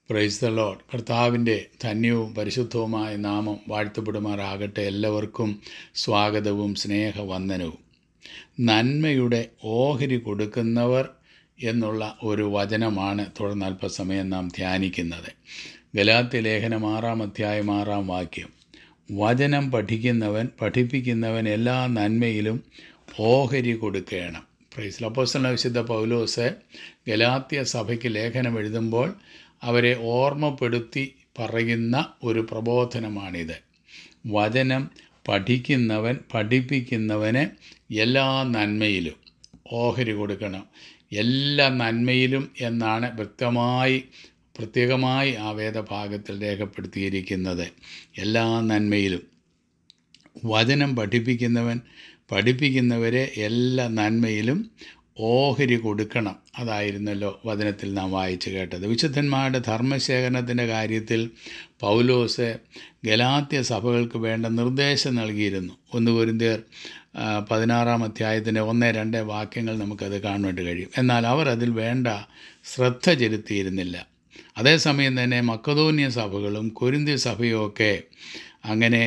Praise the Lord. കർത്താവിൻ്റെ ധന്യവും പരിശുദ്ധവുമായ നാമം വാഴ്ത്തപ്പെടുമാറാകട്ടെ. എല്ലാവർക്കും സ്വാഗതവും സ്നേഹവന്ദനവും. നന്മയുടെ ഓഹരി കൊടുക്കുന്നവർ എന്നുള്ള ഒരു വചനമാണ് തുടർന്ന് അല്പസമയം നാം ധ്യാനിക്കുന്നത്. ഗലാത്യ ലേഖനം 6-ാം അധ്യായം 6-ാം വാക്യം. വചനം പഠിപ്പിക്കുന്നവൻ എല്ലാ നന്മയിലും ഓഹരി കൊടുക്കണം. പ്രൈസ്. അപ്പോസ്തലനായ വിശുദ്ധ പൗലോസ് ഗലാത്യ സഭയ്ക്ക് ലേഖനം എഴുതുമ്പോൾ അവരെ ഓർമ്മപ്പെടുത്തി പറയുന്ന ഒരു പ്രബോധനമാണിത്. വചനം പഠിപ്പിക്കുന്നവന് എല്ലാ നന്മയിലും ഓഹരി കൊടുക്കണം. എല്ലാ നന്മയിലും എന്നാണ് പ്രത്യേകമായി ആ വേദഭാഗത്തിൽ രേഖപ്പെടുത്തിയിരിക്കുന്നത്. എല്ലാ നന്മയിലും വചനം പഠിപ്പിക്കുന്നവരെ എല്ലാ നന്മയിലും ഓഹരി കൊടുക്കണം. അതായിരുന്നല്ലോ വചനത്തിൽ നാം വായിച്ചു കേട്ടത്. വിശുദ്ധന്മാരുടെ ധർമ്മശേഖരണത്തിൻ്റെ കാര്യത്തിൽ പൗലോസ് ഗലാത്യ സഭകൾക്ക് വേണ്ട നിർദ്ദേശം നൽകിയിരുന്നു. 1 കൊരിന്ത്യർ 16-ാം അധ്യായത്തിൻ്റെ 1-2 വാക്യങ്ങൾ നമുക്കത് കാണുവാനായിട്ട് കഴിയും. എന്നാൽ അവർ അതിൽ വേണ്ട ശ്രദ്ധ ചെലുത്തിയിരുന്നില്ല. അതേസമയം തന്നെ മക്കതോന്യ സഭകളും കൊരിന്ത്യ സഭയും ഒക്കെ അങ്ങനെ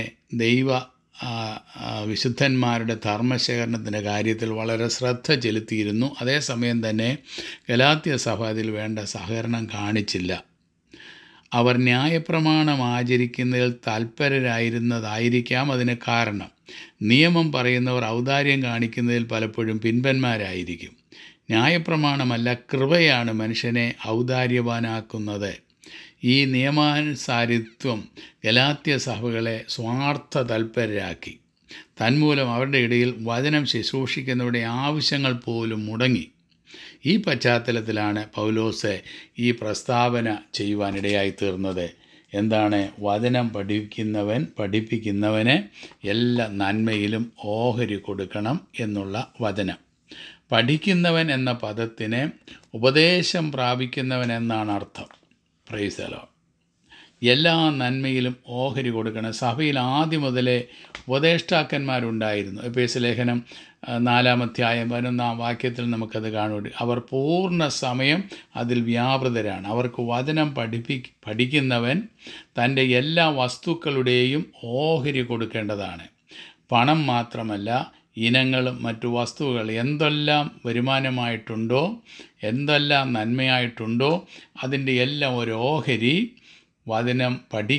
വിശുദ്ധന്മാരുടെ ധർമ്മശേഖരണത്തിൻ്റെ കാര്യത്തിൽ വളരെ ശ്രദ്ധ ചെലുത്തിയിരുന്നു. അതേസമയം തന്നെ ഗലാത്യ സഭ അതിൽ വേണ്ട സഹകരണം കാണിച്ചില്ല. അവർ ന്യായപ്രമാണം ആചരിക്കുന്നതിൽ തൽപരരായിരുന്നതായിരിക്കാം അതിന് കാരണം. നിയമം പറയുന്നവർ ഔദാര്യം കാണിക്കുന്നതിൽ പലപ്പോഴും പിൻപന്മാരായിരിക്കും. ന്യായപ്രമാണമല്ല, കൃപയാണ് മനുഷ്യനെ ഔദാര്യവാനാക്കുന്നത്. ഈ നിയമാനുസാരിത്വം ഗലാത്യ സഭകളെ സ്വാർത്ഥ തൽപരരാക്കി. തന്മൂലം അവരുടെ ഇടയിൽ വചനം ശുശ്രൂഷിക്കുന്നവരുടെ ആവശ്യങ്ങൾ പോലും മുടങ്ങി. ഈ പശ്ചാത്തലത്തിലാണ് പൗലോസ് ഈ പ്രസ്താവന ചെയ്യുവാനിടയായി തീർന്നത്. എന്താണ്? വചനം പഠിപ്പിക്കുന്നവന് എല്ലാ നന്മയിലും ഓഹരി കൊടുക്കണം എന്നുള്ള വചനം. പഠിക്കുന്നവൻ എന്ന പദത്തിന് ഉപദേശം പ്രാപിക്കുന്നവൻ എന്നാണ് അർത്ഥം. Praise the Lord. എല്ലാ നന്മയിലും ഓഹരി കൊടുക്കണം. സഭയിൽ ആദ്യം മുതലേ ഉപദേഷ്ടാക്കന്മാരുണ്ടായിരുന്നു. എഫേസ്യ ലേഖനം 4-ാം അധ്യായം 11-ാം വാക്യത്തിൽ നമുക്കത് കാണും. അവർ പൂർണ്ണ സമയം അതിൽ വ്യാപൃതരാണ്. അവർക്ക് വചനം പഠിക്കുന്നവൻ തൻ്റെ എല്ലാ വസ്തുക്കളുടെയും ഓഹരി കൊടുക്കേണ്ടതാണ്. പണം മാത്രമല്ല, ഇനങ്ങളും മറ്റു വസ്തുക്കൾ എന്തെല്ലാം വരുമാനമായിട്ടുണ്ടോ, എന്തെല്ലാം നന്മയായിട്ടുണ്ടോ, അതിൻ്റെ എല്ലാം ഒരു ഓഹരി വചനം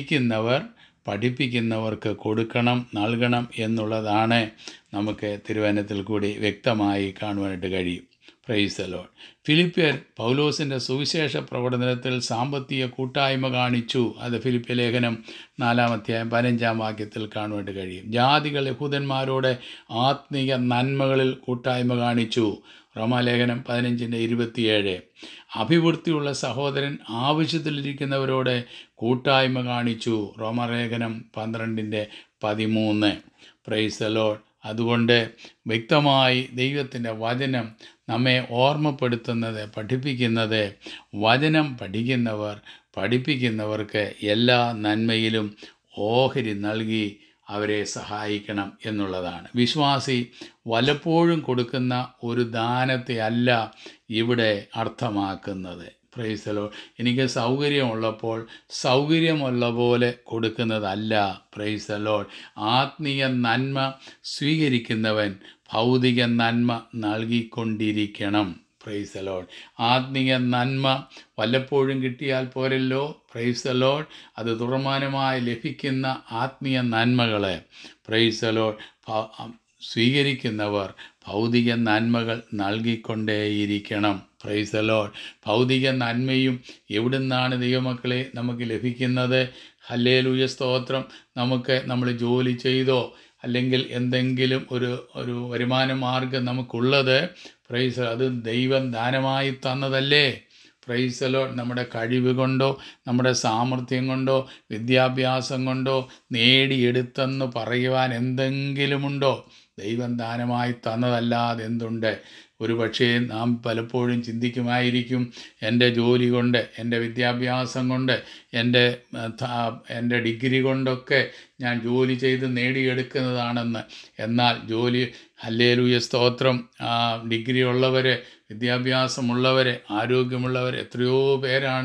പഠിപ്പിക്കുന്നവർക്ക് നൽകണം എന്നുള്ളതാണ് നമുക്ക് തിരുവചനത്തിൽ കൂടി വ്യക്തമായി കാണുവാനായിട്ട് കഴിയും. Price the Lord. ഫിലിപ്പിയർ പൗലോസിൻ്റെ സുവിശേഷ പ്രവർത്തനത്തിൽ സാമ്പത്തിക കൂട്ടായ്മ കാണിച്ചു. അത് ഫിലിപ്പിയ ലേഖനം 4-ാം അധ്യായം 15-ാം വാക്യത്തിൽ കാണുവാനായിട്ട് കഴിയും. ജാതികൾ യഹൂദന്മാരോട് ആത്മീയ നന്മകളിൽ കൂട്ടായ്മ കാണിച്ചു. റോമാലേഖനം 15-27. അഭിവൃദ്ധിയുള്ള സഹോദരൻ ആവശ്യത്തിലിരിക്കുന്നവരോട് കൂട്ടായ്മ കാണിച്ചു. റോമാലേഖനം 12-13. Praise the Lord. അതുകൊണ്ട് വ്യക്തമായി ദൈവത്തിൻ്റെ വചനം നമ്മെ ഓർമ്മപ്പെടുത്തുന്നത്, പഠിപ്പിക്കുന്നത്, വചനം പഠിപ്പിക്കുന്നവർക്ക് എല്ലാ നന്മയിലും ഓഹരി നൽകി അവരെ സഹായിക്കണം എന്നുള്ളതാണ്. വിശ്വാസി വല്ലപ്പോഴും കൊടുക്കുന്ന ഒരു ദാനത്തെ അല്ല ഇവിടെ അർത്ഥമാക്കുന്നത്. Praise the Lord. എനിക്ക് സൗകര്യമുള്ളപ്പോൾ സൗകര്യമുള്ള പോലെ കൊടുക്കുന്നതല്ല. Price the Lord. ആത്മീയ നന്മ സ്വീകരിക്കുന്നവൻ ഭൗതിക നന്മ നൽകിക്കൊണ്ടിരിക്കണം. Price the Lord. ആത്മീയ നന്മ വല്ലപ്പോഴും കിട്ടിയാൽ പോരല്ലോ. Praise the Lord. അത് തുടർമാനമായി ലഭിക്കുന്ന ആത്മീയ നന്മകളെ പ്രൈസ് ദി ലോർഡ് സ്വീകരിക്കുന്നവർ ഭൗതിക നന്മകൾ നൽകിക്കൊണ്ടേയിരിക്കണം. Price the Lord. ഭൗതിക നന്മയും എവിടുന്നാണ് ദൈവമക്കളെ നമുക്ക് ലഭിക്കുന്നത്? ഹല്ലേലൂയ, സ്തോത്രം. നമ്മൾ ജോലി ചെയ്തോ അല്ലെങ്കിൽ എന്തെങ്കിലും ഒരു വരുമാന മാർഗം നമുക്കുള്ളത്, പ്രൈസ്, അത് ദൈവം ദാനമായി തന്നതല്ലേ? Price the Lord. നമ്മുടെ കഴിവ് കൊണ്ടോ നമ്മുടെ സാമർഥ്യം കൊണ്ടോ വിദ്യാഭ്യാസം കൊണ്ടോ നേടിയെടുത്തെന്ന് പറയുവാൻ എന്തെങ്കിലുമുണ്ടോ? ദൈവം ദാനമായി തന്നതല്ലാതെ എന്തുണ്ട്? ഒരു പക്ഷേ നാം പലപ്പോഴും ചിന്തിക്കുമായിരിക്കും, എൻ്റെ ജോലി കൊണ്ട്, എൻ്റെ വിദ്യാഭ്യാസം കൊണ്ട്, എൻ്റെ ഡിഗ്രി കൊണ്ടൊക്കെ ഞാൻ ജോലി ചെയ്ത് നേടിയെടുക്കുന്നതാണെന്ന്. എന്നാൽ ഹല്ലേലൂയ, സ്തോത്രം, ഡിഗ്രി ഉള്ളവർ, വിദ്യാഭ്യാസമുള്ളവർ, ആരോഗ്യമുള്ളവർ എത്രയോ പേരാണ്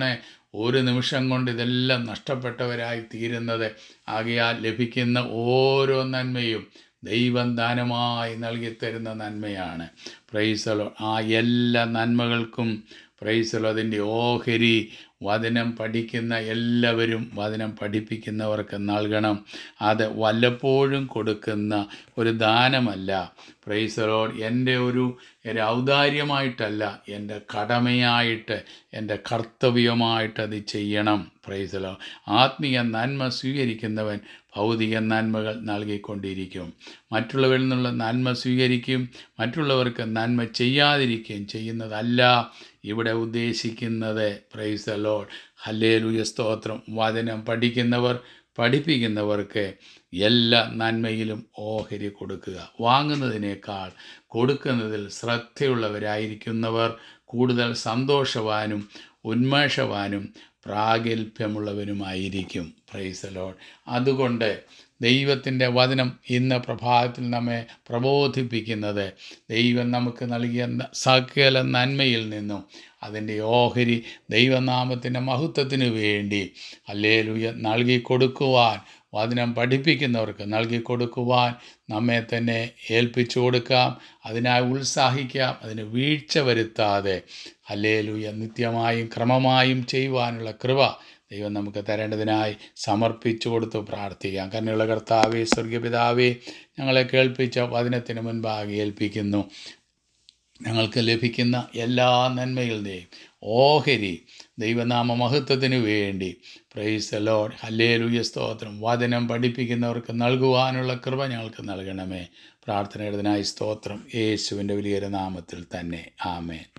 ഒരു നിമിഷം കൊണ്ട് ഇതെല്ലാം നഷ്ടപ്പെട്ടവരായി തീരുന്നത്. ആകയാൽ ലഭിക്കുന്ന ഓരോ നന്മയും ദൈവം ദാനമായി നൽകിത്തരുന്ന നന്മയാണ്. പ്രൈസലോ ആ എല്ലാ നന്മകൾക്കും പ്രൈസലോ അതിൻ്റെ ഓഹരി വചനം പഠിക്കുന്ന എല്ലാവരും വചനം പഠിപ്പിക്കുന്നവർക്ക് നൽകണം. അത് വല്ലപ്പോഴും കൊടുക്കുന്ന ഒരു ദാനമല്ല. പ്രൈസലോ എൻ്റെ ഒരു ഔദാര്യമായിട്ടല്ല, എൻ്റെ കടമയായിട്ട്, എൻ്റെ കർത്തവ്യമായിട്ട് അത് ചെയ്യണം. പ്രൈസലോ ആത്മീയ നന്മ സ്വീകരിക്കുന്നവൻ ഭൗതിക നന്മകൾ നൽകിക്കൊണ്ടിരിക്കും. മറ്റുള്ളവരിൽ നിന്നുള്ള നന്മ സ്വീകരിക്കും, മറ്റുള്ളവർക്ക് നന്മ ചെയ്യാതിരിക്കുകയും ചെയ്യുന്നതല്ല ഇവിടെ ഉദ്ദേശിക്കുന്നത്. Price the Lord. ഹല്ലേലൂയ, സ്തോത്രം. വചനം പഠിക്കുന്നവർ, പഠിപ്പിക്കുന്നവർക്ക് എല്ലാ നന്മയിലും ഓഹരി കൊടുക്കുക. വാങ്ങുന്നതിനേക്കാൾ കൊടുക്കുന്നതിൽ ശ്രദ്ധയുള്ളവരായിരിക്കുന്നവർ കൂടുതൽ സന്തോഷവാനും ഉന്മേഷവാനും പ്രാഗൽഭ്യമുള്ളവനുമായിരിക്കും. Praise the Lord. അതുകൊണ്ട് ദൈവത്തിൻ്റെ വചനം ഇന്ന് പ്രഭാതത്തിൽ നമ്മെ പ്രബോധിപ്പിക്കുന്നത് ദൈവം നമുക്ക് നൽകിയ സകല നന്മയിൽ നിന്നും അതിൻ്റെ ഓഹരി ദൈവനാമത്തിൻ്റെ മഹത്വത്തിന് വേണ്ടി ഹല്ലേലൂയ നൽകി കൊടുക്കുവാൻ, വചനം പഠിപ്പിക്കുന്നവർക്ക് നൽകി കൊടുക്കുവാൻ നമ്മെ തന്നെ ഏൽപ്പിച്ചു കൊടുക്കാം. അതിനായി ഉത്സാഹിക്കാം. അതിന് വീഴ്ച വരുത്താതെ ഹല്ലേലൂയ നിത്യമായും ക്രമമായും ചെയ്യുവാനുള്ള കൃപ ദൈവം നമുക്ക് തരേണ്ടതിനായി സമർപ്പിച്ചു കൊടുത്ത് പ്രാർത്ഥിക്കാം. കരുണയുള്ള കർത്താവേ, സ്വർഗപിതാവേ, ഞങ്ങളെ കേൾപ്പിച്ച വചനത്തിന് മുൻപാകെ ഏൽപ്പിക്കുന്നു. ഞങ്ങൾക്ക് ലഭിക്കുന്ന എല്ലാ നന്മകളുടെയും ഓഹരി ദൈവനാമ മഹത്വത്തിന് വേണ്ടി പ്രൈസ് ദി ലോർഡ്. ഹല്ലേലൂയ, സ്തോത്രം. വചനം പഠിപ്പിക്കുന്നവർക്ക് നൽകുവാനുള്ള കൃപ ഞങ്ങൾക്ക് നൽകണമേ. പ്രാർത്ഥനയുടേതിനായി സ്തോത്രം. യേശുവിൻ്റെ വലിയൊരു നാമത്തിൽ തന്നെ. ആമേൻ.